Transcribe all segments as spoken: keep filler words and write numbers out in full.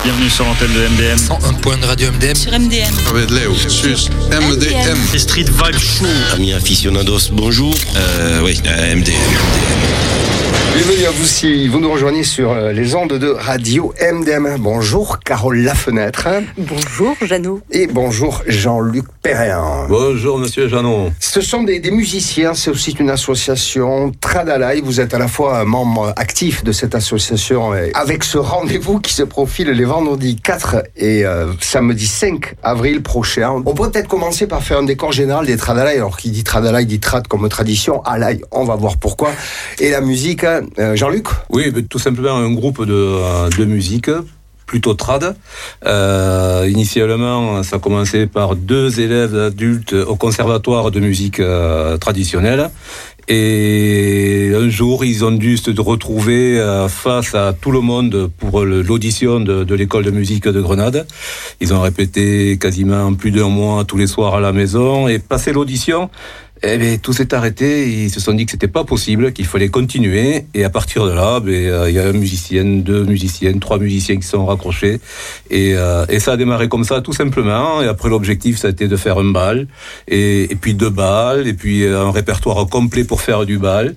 Bienvenue sur l'antenne de M D M. cent un point de radio M D M. Sur M D M. Avec Léo, sur M D M. C'est Street Vibe Show. Amis aficionados, bonjour. Euh, oui, M D M. Bienvenue à vous si vous nous rejoignez sur les ondes de radio M D M. Bonjour Carole Lafenêtre. Bonjour Jeannot. Et bonjour Jean-Luc Perrin. Bonjour Monsieur Jeannot. Ce sont des, des musiciens, c'est aussi une association Tradalai. Vous êtes à la fois un membre actif de cette association avec ce rendez-vous qui se profile les vendredis quatre et euh, samedi cinq avril prochain. On pourrait peut-être commencer par faire un décor général des Tradalai. Alors qui dit Tradalai dit trad comme tradition, alai, on va voir pourquoi. Et la musique, euh, Jean-Luc ? Oui, tout simplement un groupe de, de musique, plutôt trad. Euh, initialement, ça a commencé par deux élèves adultes au conservatoire de musique euh, traditionnelle. Et un jour, ils ont dû se retrouver face à tout le monde pour l'audition de, de l'école de musique de Grenade. Ils ont répété quasiment plus d'un mois tous les soirs à la maison. Et passé l'audition, eh bien, tout s'est arrêté. Ils se sont dit que c'était pas possible, qu'il fallait continuer. Et à partir de là, ben, euh, il y a un musicien, deux musiciennes, trois musiciens qui sont raccrochés. Et, euh, et ça a démarré comme ça, tout simplement. Et après, l'objectif, ça a été de faire un bal. Et, et puis deux balles. Et puis un répertoire complet pour faire du bal.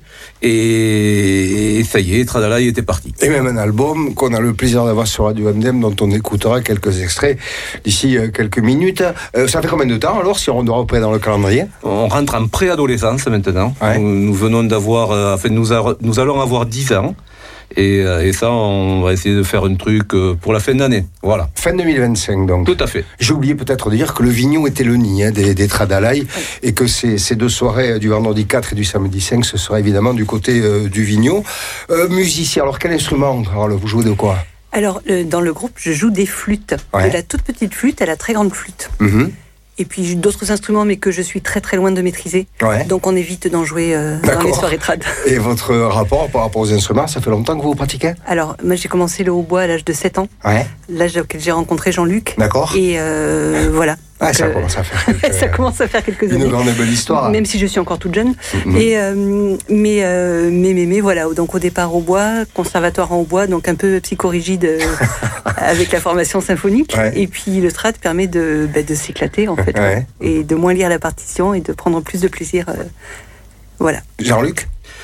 Et, et ça y est, Tradalai était parti. Et même un album qu'on a le plaisir d'avoir sur Radio M D M, dont on écoutera quelques extraits d'ici euh, quelques minutes. Euh, ça fait combien de temps, alors, si on doit repérer dans le calendrier ? On rentre en préadolescence maintenant. Ouais. Nous, nous venons d'avoir, euh, enfin, nous, a, nous allons avoir dix ans. Et, euh, et ça, on va essayer de faire un truc euh, pour la fin d'année. Voilà. Fin deux mille vingt-cinq, donc. Tout à fait. J'ai oublié peut-être de dire que le Vignon était le nid hein, des, des Tradalai, et que ces, ces deux soirées du vendredi quatre et du samedi cinq, ce sera évidemment du côté euh, du Vignon. Euh, musicien, alors quel instrument, Carole, vous jouez de quoi ? Alors, euh, dans le groupe, je joue des flûtes. Ouais. De la toute petite flûte à la très grande flûte. Mm-hmm. Et puis d'autres instruments, mais que je suis très très loin de maîtriser. Ouais. Donc on évite d'en jouer euh, dans les soirées trad. Et votre rapport par rapport aux instruments, ça fait longtemps que vous pratiquez ? Alors, moi j'ai commencé le hautbois à l'âge de sept ans. Ouais. L'âge auquel j'ai rencontré Jean-Luc. D'accord. Et euh, voilà. Ah, Donc, ça euh, commence à faire quelques... ça commence à faire quelques Une années. grande et belle histoire. Même si je suis encore toute jeune. Mm-hmm. Et, euh, mais, euh, mais, mais, mais voilà, donc au départ au bois, conservatoire en hautbois, donc un peu psychorigide euh, avec la formation symphonique. Ouais. Et puis le trad permet de, bah, de s'éclater en fait. Ouais. Et de moins lire la partition et de prendre plus de plaisir. Euh, voilà. Jean-Luc ?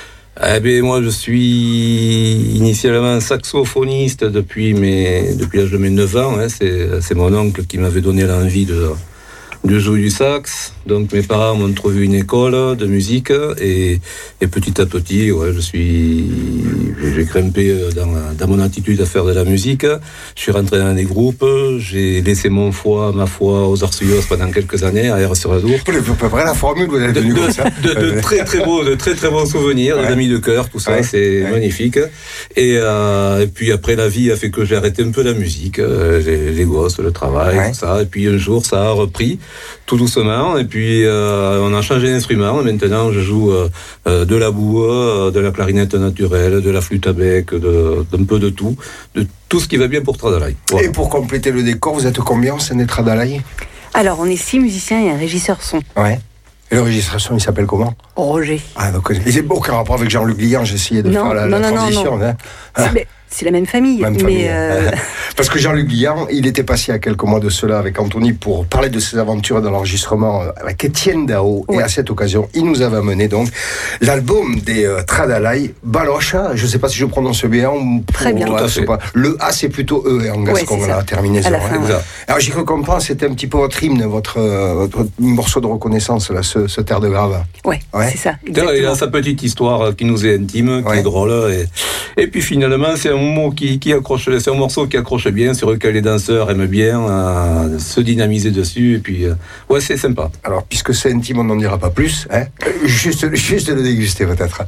Eh bien, moi, je suis initialement saxophoniste depuis, mes, depuis l'âge de mes neuf ans. Hein. C'est, c'est mon oncle qui m'avait donné l'envie de, de jouer du sax. Donc, mes parents m'ont trouvé une école de musique. Et, et petit à petit, ouais, je suis, j'ai grimpé dans, dans mon attitude à faire de la musique. Je suis rentré dans des groupes. J'ai laissé mon foie, ma foi aux Orsuillos pendant quelques années, à Aire-sur-Adour. Vous avez à peu près la formule, vous êtes De, venu de, comme ça. de, de très très beaux, de très très bons souvenirs, Ouais. des amis de cœur, tout ça, Ouais. c'est Ouais. magnifique. Et, euh, et puis après, la vie a fait que j'ai arrêté un peu la musique, euh, les, les gosses, le travail, Ouais. tout ça. Et puis un jour, ça a repris tout doucement. Et puis euh, on a changé d'instrument. Maintenant, je joue euh, euh, de la boue, euh, de la clarinette naturelle, de la flûte à bec, de, d'un peu de tout, de tout ce qui va bien pour Tradalai. Voilà. Et pour compléter le décor, vous êtes combien au sein des Tradalai ? Alors on est six musiciens et un régisseur son. Ouais. Et le régistration, il s'appelle comment ? Roger. Ah, donc, il n'a aucun rapport avec Jean-Luc Lian, j'ai essayé de Non, faire la, non, la non, transition. non, non. Hein. Ah. C'est, c'est la même famille. Même mais famille. euh, Parce que Jean-Luc Lian, il était passé il y a quelques mois de cela avec Anthony pour parler de ses aventures dans l'enregistrement avec Étienne Dao. Ouais. Et à cette occasion, il nous avait amené donc l'album des euh, Tradalai, Balocha. Je ne sais pas si je prononce bien. Ou, Très bien. Ouais, Tout à c'est fait. Pas, le A, c'est plutôt E et en gascon, Ouais, c'est la ça. terminaison. À la hein. fin, ouais. Alors, j'ai cru comprendre, c'était un petit peu votre hymne, votre, euh, votre morceau de reconnaissance, là, ce, ce Terre de Grave. ouais, Ouais. c'est ça. D'ailleurs, il a sa petite histoire qui nous est intime, qui Ouais. est drôle. Et, et puis finalement, c'est un mot qui, qui accroche, c'est un morceau qui accroche bien, sur lequel les danseurs aiment bien euh, se dynamiser dessus. Et puis, euh, ouais, c'est sympa. Alors, puisque c'est intime, on n'en dira pas plus. Hein. Juste, juste le déguster, peut-être.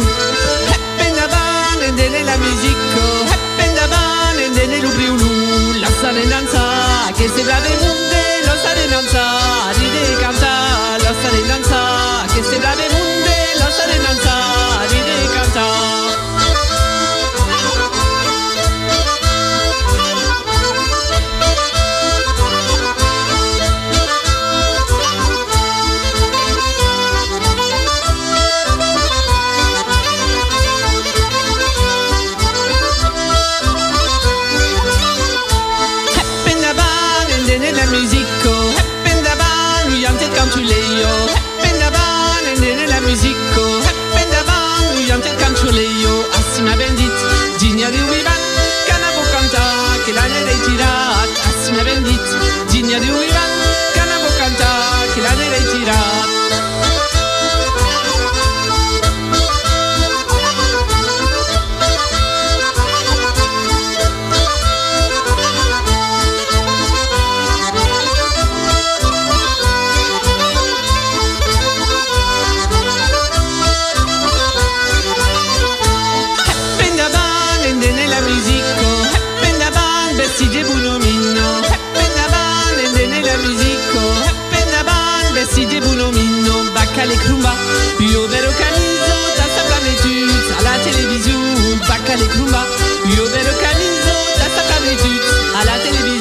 la musique, oh, la musique, Klumba, io vero canizo, da sta planetut, alla televisione, bacca le Klumba, io vero canizo, da sta planetut, alla televisione.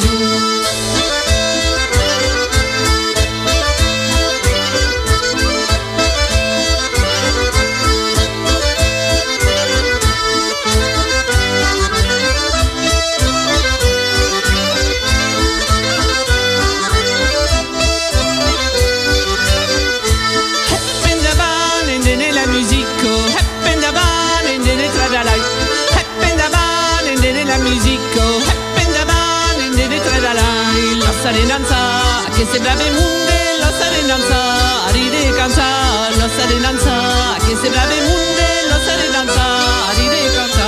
Lo danza, che se brave munde, lo sa de danza, ride e canta, lo sa de danza, che se brave munde, lo sa de danza, ride e canta.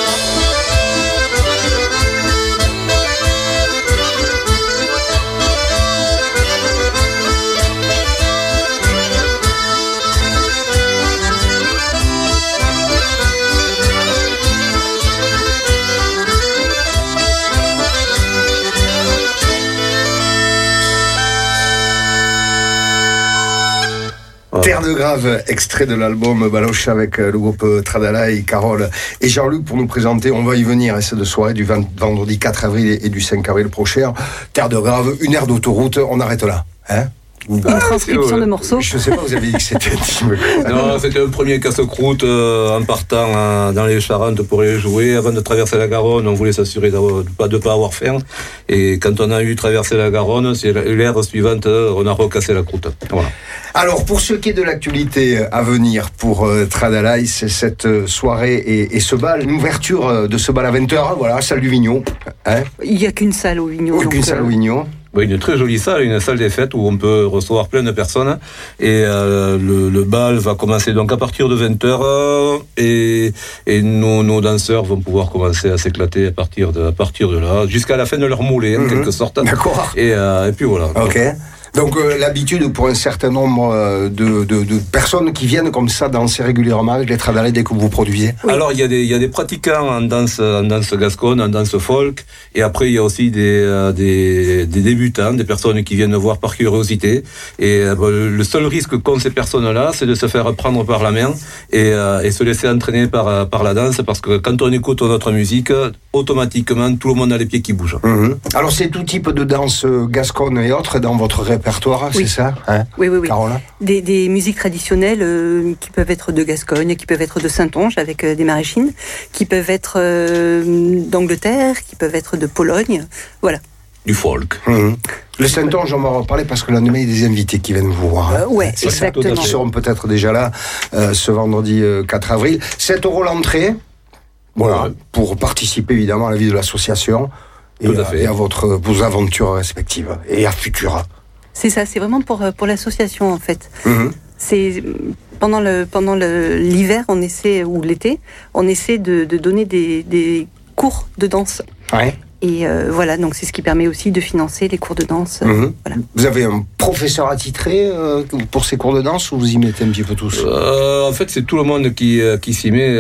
Terre de Grave, extrait de l'album Baloche avec le groupe Tradalay, Carole et Jean-Luc pour nous présenter. On va y venir à cette soirée du vendredi quatre avril et du cinq avril prochain. Terre de Grave, une aire d'autoroute, on arrête là. Hein? Une transcription de morceaux. Je sais pas, vous avez dit que c'était intime. Non, c'était un premier casse-croûte euh, en partant euh, dans les Charentes pour les jouer. Avant de traverser la Garonne, on voulait s'assurer de ne pas, de pas avoir faim. Et quand on a eu traversé la Garonne, c'est l'ère suivante, on a recassé la croûte. Voilà. Alors, pour ce qui est de l'actualité à venir pour euh, Tradalay, c'est cette euh, soirée et, et ce bal, une ouverture euh, de ce bal à vingt heures, voilà, salle du Vignon. Hein, il n'y a qu'une salle au Vignon. Aucune salle au Vignon. Oui, une très jolie salle, une salle des fêtes où on peut recevoir plein de personnes. Et euh, le, le bal va commencer donc à partir de vingt heures euh, et, et nos, nos danseurs vont pouvoir commencer à s'éclater à partir de, à partir de là, jusqu'à la fin de leur moulée, en mmh. quelque sorte. D'accord. Et, euh, et puis voilà. Ok. Donc euh, l'habitude pour un certain nombre euh, de, de, de personnes qui viennent comme ça danser régulièrement avec les Tradalay dès que vous produisez. Oui. Alors il y a des il y a des pratiquants en danse en danse gasconne, en danse folk, et après il y a aussi des euh, des, des débutants, des personnes qui viennent voir par curiosité. Et euh, le seul risque qu'ont ces personnes-là, c'est de se faire prendre par la main et, euh, et se laisser entraîner par par la danse, parce que quand on écoute notre musique, automatiquement tout le monde a les pieds qui bougent. Mmh. Alors c'est tout type de danse gasconne et autres dans votre répertoire. Répertoire, oui. c'est ça, hein, oui, oui, oui. Carola? Des, des musiques traditionnelles euh, qui peuvent être de Gascogne, qui peuvent être de Saintonge avec euh, des maraîchines, qui peuvent être euh, d'Angleterre, qui peuvent être de Pologne, voilà. Du folk. Mmh. Le Saintonge, on va en reparler parce que le lendemain, il y a des invités qui viennent vous voir. Hein. Euh, ouais, c'est exactement. Ça, qui seront peut-être déjà là euh, ce vendredi euh, quatre avril. sept euros l'entrée, voilà, ouais. pour participer évidemment à la vie de l'association et, Tout à, à, fait. et à votre, vos aventures respectives et à Futura. C'est ça, c'est vraiment pour, pour l'association en fait. Mmh. C'est pendant le pendant le, l'hiver, on essaie ou l'été, on essaie de, de donner des, des cours de danse. Ouais. Et euh, voilà, donc c'est ce qui permet aussi de financer les cours de danse. Mmh. Voilà. Vous avez un professeur attitré euh, pour ces cours de danse ou vous y mettez un petit peu tous? euh, En fait, c'est tout le monde qui, qui s'y met.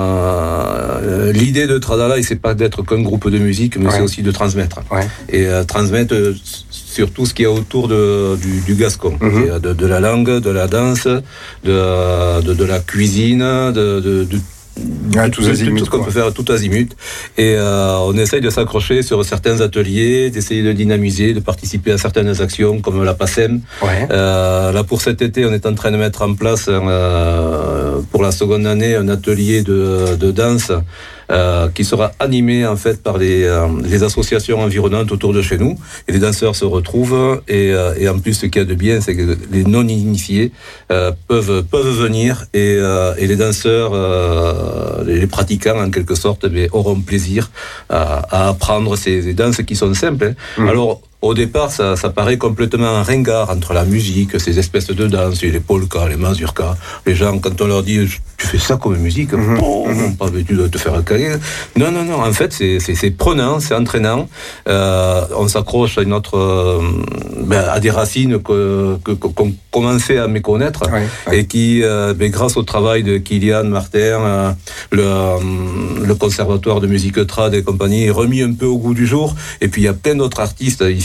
Euh, l'idée de Tradalay, c'est pas d'être qu'un groupe de musique, mais ouais. c'est aussi de transmettre. Ouais. Et euh, transmettre euh, sur tout ce qui est autour de, du, du gascon, mmh. de, de la langue, de la danse, de, de, de la cuisine, de, de, de Ouais, tout, tout, azimut, tout ce qu'on quoi. peut faire, tout azimut. Et euh, on essaye de s'accrocher sur certains ateliers, d'essayer de dynamiser, de participer à certaines actions comme la PACEM. Ouais. Euh, là, pour cet été, on est en train de mettre en place, euh, pour la seconde année, un atelier de, de danse euh, qui sera animé en fait par les, euh, les associations environnantes autour de chez nous. Et les danseurs se retrouvent. Et, euh, et en plus, ce qu'il y a de bien, c'est que les non-initiés euh, peuvent, peuvent venir et, euh, et les danseurs... Euh, les pratiquants en quelque sorte mais, auront plaisir à, à apprendre ces danses qui sont simples. Hein. Mmh. Alors au départ, ça, ça paraît complètement ringard entre la musique, ces espèces de danses, les polkas, les mazurkas. Les gens, quand on leur dit « tu fais ça comme musique mmh. ?» oh, mmh. pas tu dois te faire caler. Non, non, non, en fait, c'est, c'est, c'est prenant, c'est entraînant. Euh, on s'accroche à, notre, euh, ben, à des racines que, que, qu'on commençait à méconnaître ouais, ouais. et qui, euh, ben, grâce au travail de Kylian Martin, euh, le, euh, le conservatoire de musique trad et compagnie, est remis un peu au goût du jour. Et puis, il y a plein d'autres artistes ici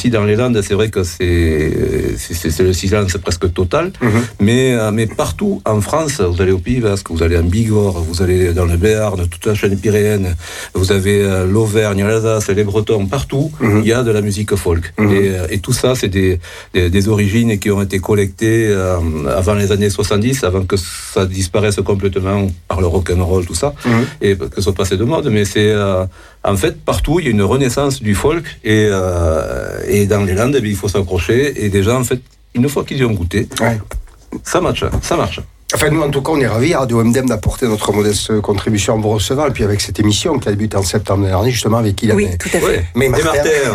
ici dans les Landes, c'est vrai que c'est, c'est, c'est le silence presque total. Mm-hmm. Mais, mais partout en France, vous allez au Pays Basque, vous allez en Bigorre, vous allez dans le Béarn, toute la chaîne pyréenne, vous avez l'Auvergne, l'Alsace, les Bretons, partout, mm-hmm. il y a de la musique folk. Mm-hmm. Et, et tout ça, c'est des, des, des origines qui ont été collectées euh, avant les années soixante-dix, avant que ça disparaisse complètement par le rock'n'roll, tout ça, mm-hmm. et que ce soit passé de mode. Mais c'est, euh, en fait, partout, il y a une renaissance du folk, et, euh, et dans les Landes, il faut s'accrocher, et déjà, en fait, une fois qu'ils y ont goûté, ouais. ça marche, ça marche. Enfin, nous, en tout cas, on est ravis, à Radio M D M, d'apporter notre modeste contribution en vous recevant, et puis avec cette émission qui a débuté en septembre dernier, justement, avec qui il Oui, tout à fait. Ouais. Mais Martin.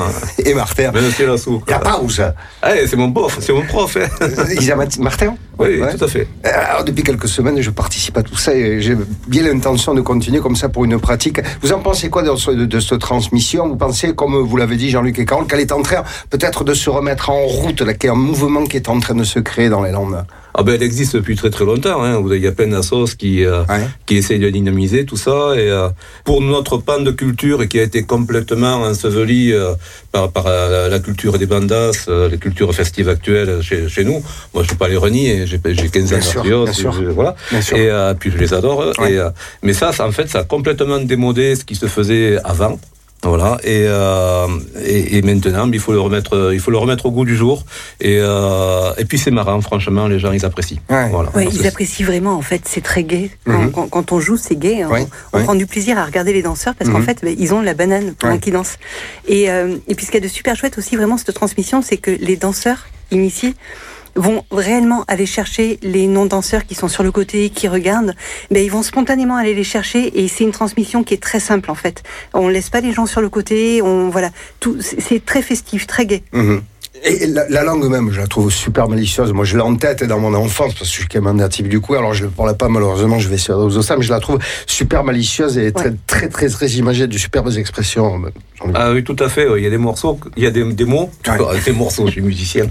Et Martin. Et Martin. La pause. Ah, c'est mon prof, c'est mon prof. Hein. Martin. Oui, ouais. tout à fait. Alors, depuis quelques semaines, je participe à tout ça, et j'ai bien l'intention de continuer comme ça pour une pratique. Vous en pensez quoi de, de, de cette transmission? Vous pensez, comme vous l'avez dit, Jean-Luc et Carole, qu'elle est en train peut-être de se remettre en route, là, qu'il y a un mouvement qui est en train de se créer dans les Landes? Ah ben elle existe depuis très très longtemps. Hein. Il y a plein d'assos qui euh, ouais. qui essayent de dynamiser tout ça. Et euh, pour notre pan de culture qui a été complètement enseveli euh, par par euh, la culture des bandas, euh, les cultures festives actuelles chez chez nous. Moi je peux pas les renier. J'ai j'ai quinze ans d'artios, voilà. Et euh, puis je les adore. Ouais. Et euh, mais ça, ça en fait ça a complètement démodé ce qui se faisait avant. Voilà, et, euh, et, et maintenant, il faut le remettre, il faut le remettre au goût du jour. Et, euh, et puis c'est marrant, franchement, les gens ils apprécient. Ouais. Voilà. Ouais, ils apprécient vraiment. En fait, c'est très gai. Quand, mm-hmm. quand, quand on joue, c'est gai. Ouais. On, on ouais. prend du plaisir à regarder les danseurs parce mm-hmm. qu'en fait, bah, ils ont la banane pendant ouais. qu'ils dansent. Et, euh, et puis ce qu'il y a de super chouette aussi, vraiment, cette transmission, c'est que les danseurs initiés vont réellement aller chercher les non-danseurs qui sont sur le côté, qui regardent, ben ils vont spontanément aller les chercher, et c'est une transmission qui est très simple en fait. On laisse pas les gens sur le côté, on voilà, tout c'est très festif, très gai. Mmh. Et la, la langue même, je la trouve super malicieuse. Moi, je l'ai en tête dans mon enfance, parce que je suis quand même un natif du coin, alors je ne parle pas malheureusement, je vais sur aux Ossas, mais je la trouve super malicieuse et très, ouais. très, très, très imagée, de superbes expressions. Ah oui, tout à fait. Il y a des morceaux, il y a des, des mots, ouais. des morceaux, je suis musicien.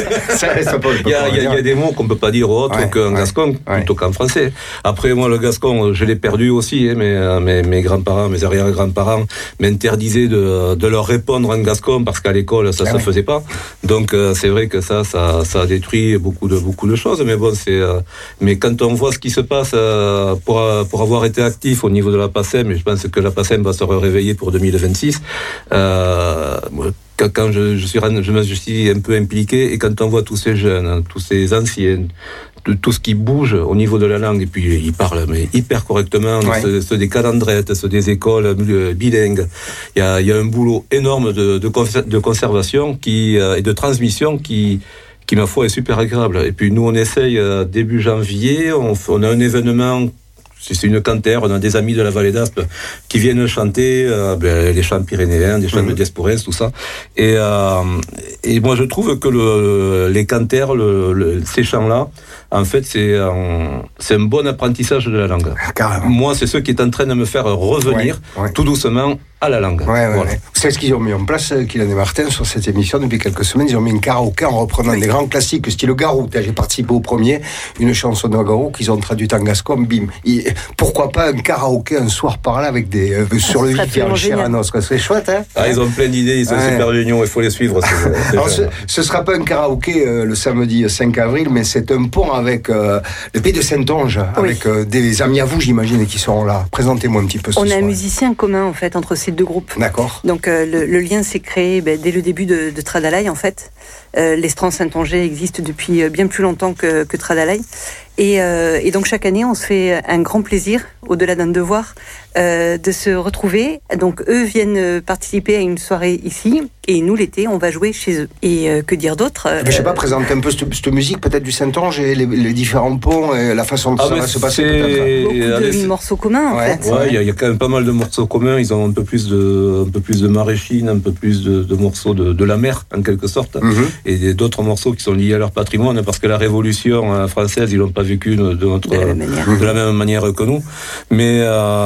ça, ça peut, il, y a, il, y a, il y a des mots qu'on ne peut pas dire autre ouais, qu'en ouais, gascon, ouais. plutôt qu'en français. Après, moi, le gascon, je l'ai perdu aussi, hein, mais mes, mes grands-parents, mes arrière-grands-parents m'interdisaient de, de leur répondre en gascon, parce qu'à l'école, ça ne ah, se ouais. faisait pas. Donc euh, c'est vrai que ça, ça, ça a détruit beaucoup de beaucoup de choses. Mais bon, c'est. Euh, mais quand on voit ce qui se passe euh, pour pour avoir été actif au niveau de la PACEM, et je pense que la PACEM va se réveiller pour deux mille vingt-six. Euh, quand je, je suis je me suis un peu impliqué, et quand on voit tous ces jeunes, hein, tous ces anciens, de tout ce qui bouge au niveau de la langue, et puis ils parlent mais hyper correctement, ouais. ceux, ceux des calandrettes, ceux des écoles bilingues. Il y a, il y a un boulot énorme de, de, de conservation qui, euh, et de transmission qui, qui, ma foi, est super agréable. Et puis nous, on essaye, euh, début janvier, on, on a un événement. C'est une cantère, on a des amis de la vallée d'Aspe qui viennent chanter euh, ben, les chants pyrénéens, des chants mmh. de diasporens, tout ça. Et, euh, et moi, je trouve que le, les cantères, le, le, ces chants-là, en fait, c'est un, c'est un bon apprentissage de la langue. Carrément. Moi, c'est ce qui est en train de me faire revenir ouais, ouais. tout doucement à la langue. Ouais, ouais, voilà. ouais. C'est ce qu'ils ont mis en place, Kylian et Martin, sur cette émission depuis quelques semaines. Ils ont mis une karaoké en reprenant oui. des grands classiques, style Garou. J'ai participé au premier, une chanson de Garou qu'ils ont traduite en gascon, bim. Et pourquoi pas un karaoké un soir par là avec des euh, sur le vif et en chair à noce, quoi. C'est chouette, hein. Ah, ils ont plein d'idées, ils sont ouais. super géniaux, il faut les suivre. C'est, c'est Alors, ce, ce sera pas un karaoké euh, le samedi cinq avril, mais c'est un pont avec euh, le Pays de Saintonge, oui. avec euh, des amis à vous, j'imagine, qui seront là. Présentez-moi un petit peu ce On soir. a un musicien commun, en fait, entre ces deux groupes. D'accord. Donc euh, le, le lien s'est créé ben, dès le début de, de Tradalaï, en fait. Euh, l'Estran Saint-Onger existe depuis bien plus longtemps que, que Tradalaï. Et, euh, et donc chaque année, on se fait un grand plaisir, au-delà d'un devoir, euh, de se retrouver. Donc eux viennent participer à une soirée ici, et nous l'été, on va jouer chez eux. Et euh, que dire d'autre euh, Je sais pas, présenter un peu cette, cette musique peut-être du Saint-Onge et les, les différents ponts et la façon dont ah ça va se passer. Peut-être. Beaucoup de Allez, morceaux communs. Ouais, en fait. Ouais, il y, y a quand même pas mal de morceaux communs. Ils ont un peu plus de, un peu plus de maraîchine, un peu plus de, de morceaux de, de la mer en quelque sorte, mm-hmm. et d'autres morceaux qui sont liés à leur patrimoine, parce que la Révolution française, ils l'ont pas vécu de, notre, de, la, même de la même manière que nous, mais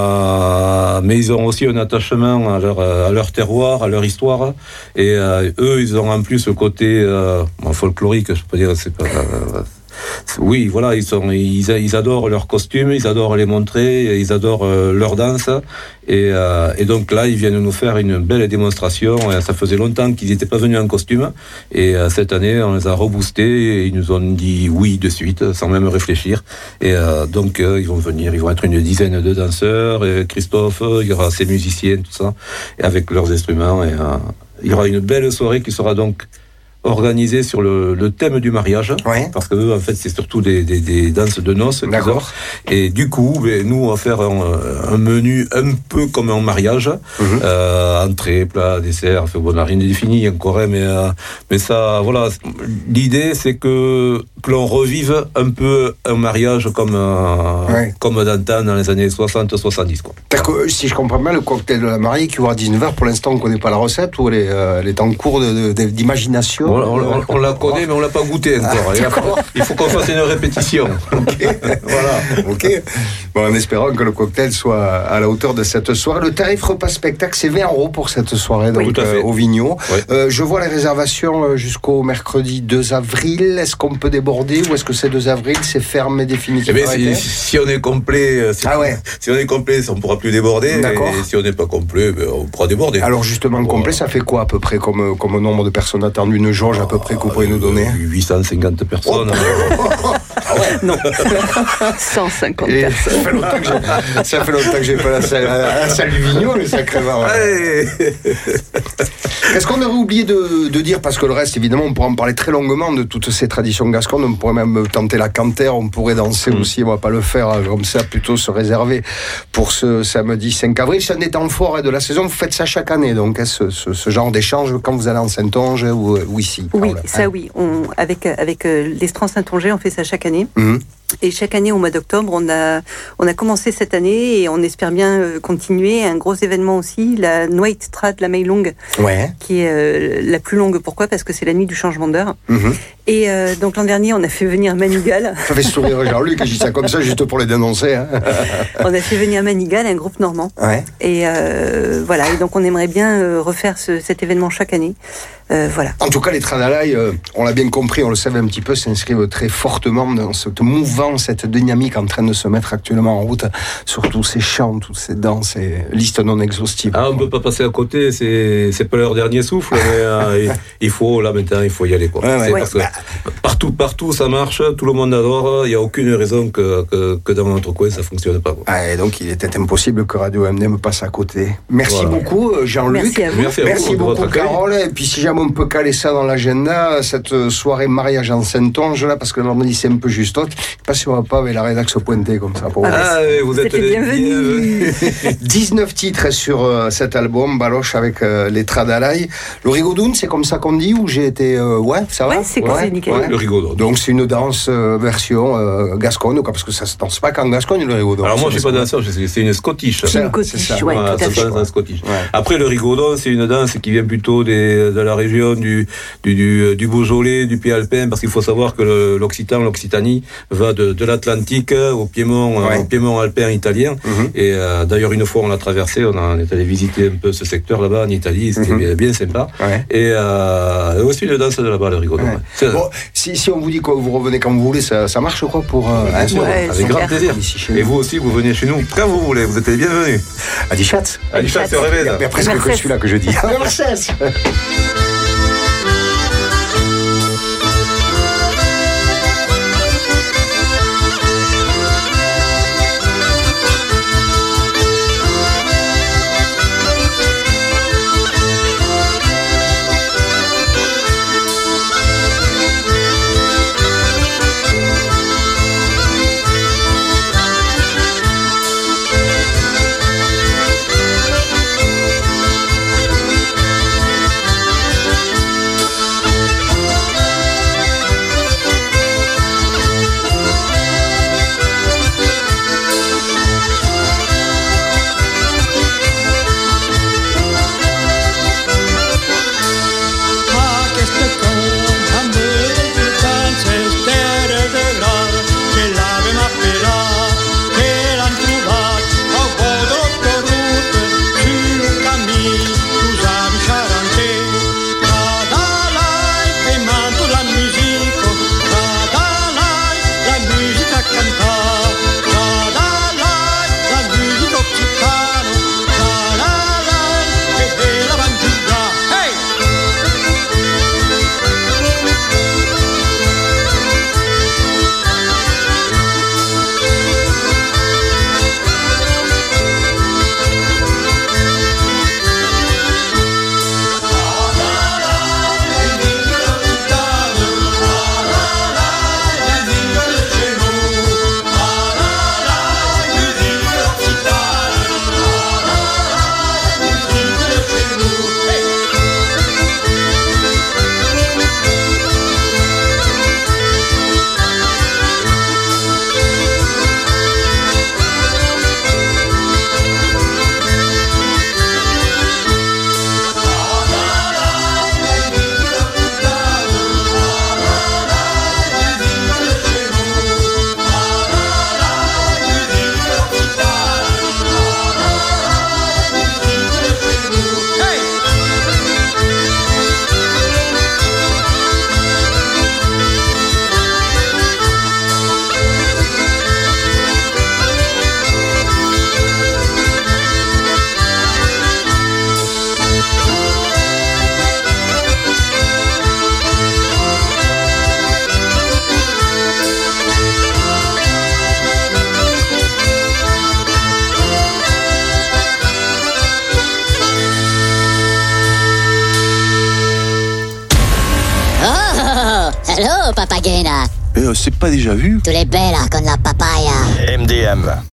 euh, mais ils ont aussi un attachement à leur à leur terroir, à leur histoire, et euh, eux ils ont en plus le côté euh, folklorique, je peux dire, c'est pas euh, oui, voilà, ils, sont, ils, ils adorent leurs costumes, ils adorent les montrer, ils adorent euh, leur danse. Et, euh, et donc là, ils viennent nous faire une belle démonstration. Et ça faisait longtemps qu'ils n'étaient pas venus en costume. Et euh, cette année, on les a reboostés et ils nous ont dit oui de suite, sans même réfléchir. Et euh, donc, euh, ils vont venir, ils vont être une dizaine de danseurs. Et Christophe, il y aura ses musiciens, tout ça, et avec leurs instruments. Et euh, il y aura une belle soirée qui sera donc organisé sur le, le thème du mariage, ouais. parce que eux, en fait, c'est surtout des, des, des danses de noces. D'accord. Et du coup, ben, nous, on va faire un, un menu un peu comme un mariage, mm-hmm. euh, entrée, plat, dessert. Enfin, bon, on n'a rien défini encore, mais euh, mais ça, voilà. L'idée, c'est que que l'on revive un peu un mariage comme euh, ouais. comme d'antan dans les années soixante soixante-dix, quoi. Que, si je comprends bien, le cocktail de la mariée qui va à dix-neuf heures, pour l'instant, on ne connaît pas la recette ou elle est, euh, elle est en cours de, de, d'imagination. On, on, on la connaît, mais on l'a pas goûté encore. Ah, il faut qu'on fasse une répétition. Okay. Voilà. Ok. Bon, en espérant que le cocktail soit à la hauteur de cette soirée. Le tarif repas spectacle, c'est vingt euros pour cette soirée, donc oui, euh, au Vigneault. Oui. Euh, je vois les réservations jusqu'au mercredi deux avril. Est-ce qu'on peut déborder ou est-ce que c'est deux avril, c'est fermé définitivement? Eh bien, si, si on est complet, si, ah ouais. si on est complet, on ne pourra plus déborder. D'accord. Et si on n'est pas complet, ben, on pourra déborder. Alors justement, bon, complet, ça fait quoi à peu près comme, comme nombre de personnes attendues? Une jauge à peu près que vous pourriez nous donner? huit cent cinquante personnes. Oh. Ah ouais. Non. cent cinquante et personnes. Ça fait longtemps que j'ai, ça fait longtemps que j'ai pas la salle, la salle du Vigneault, le sacrément. Ouais. Qu'est-ce qu'on aurait oublié de, de dire? Parce que le reste, évidemment, on pourrait en parler très longuement de toutes ces traditions gasconnes. On pourrait même tenter la cantère, on pourrait danser mmh. aussi. On va pas le faire comme ça, plutôt se réserver pour ce samedi cinq avril. C'est un des temps forts de la saison. Vous faites ça chaque année, donc, hein, ce, ce, ce genre d'échange quand vous allez en Saintonge ou, ou ici. Oui, Paul, ça hein. oui. On, avec avec euh, l'Estran Saintonger, on fait ça chaque année. Mmh. Et chaque année, au mois d'octobre, on a, on a commencé cette année et on espère bien euh, continuer. Un gros événement aussi, la Nuit Trad, la Meilong, ouais. qui est euh, la plus longue. Pourquoi? Parce que c'est la nuit du changement d'heure. Mm-hmm. Et euh, donc l'an dernier, on a fait venir Manigal. Ça fait sourire Jean-Luc, je dis ça comme ça juste pour les dénoncer. Hein. On a fait venir Manigal, un groupe normand. Ouais. Et euh, voilà, et donc on aimerait bien euh, refaire ce, cet événement chaque année. Euh, voilà. En tout cas, les Tradalai, euh, on l'a bien compris, on le savait un petit peu, s'inscrivent très fortement dans cette mouvance, cette dynamique en train de se mettre actuellement en route, surtout ces chants, toutes ces danses et liste non exhaustive. Ah, on ne peut pas passer à côté, c'est, c'est pas leur dernier souffle, mais euh, il faut, là maintenant, il faut y aller, quoi. Ouais, ouais. Parce que partout, partout, ça marche, tout le monde adore, il n'y a aucune raison que, que, que dans notre coin, ça ne fonctionne pas, quoi. Ah, et donc, il était impossible que Radio M D me passe à côté. Merci voilà. beaucoup, Jean-Luc. Merci à vous. Merci, à vous Merci beaucoup, Carole. Et puis, si jamais on peut caler ça dans l'agenda, cette soirée mariage en Saintonge, là, parce que normalement, c'est un peu juste. Je ne sais pas si on va pas avec la rédaction pointée comme ça. Pour ah, ah oui, vous êtes les bienvenus. dix-neuf titres sur euh, cet album, Baloche avec euh, les Tradalai. Le rigodun, c'est comme ça qu'on dit, ou j'ai été... Euh, ouais, ça va? Ouais, c'est ouais, c'est nickel. Ouais. Le rigodun. Donc, c'est une danse euh, version euh, gasconne, quoi, parce que ça ne se danse pas qu'en Gascogne, le rigodun. Alors, moi, je ne suis pas danseur, c'est une scottish. C'est une scottish, ouais, voilà, tout à fait. Un scottish. Ouais. Après, le rigodun, c'est une danse qui vient plutôt des, de la région du, du, du, du Beaujolais, du Pays alpin, parce qu'il faut savoir que le, l'Occitan, l'Occitanie, va de, de l'Atlantique au Piémont, ouais. au Piémont alpin italien. Mm-hmm. Et euh, d'ailleurs, une fois, on l'a traversé, on, a, on est allé visiter un peu ce secteur là-bas en Italie, c'était mm-hmm. bien, bien sympa. Ouais. Et euh, aussi une danse de là-bas, le rigodon. Ouais. Ouais. Bon, si, si on vous dit que vous revenez quand vous voulez, ça, ça marche quoi pour... Euh, bien sûr, ouais, avec grand plaisir. Et vous aussi, vous venez chez nous quand vous voulez, vous êtes les bienvenus. À Dichat. À Dichat, c'est rêvé. Mais presque que celui-là que je dis. c'est pas déjà vu. Tu les belles con la papaya. M D M.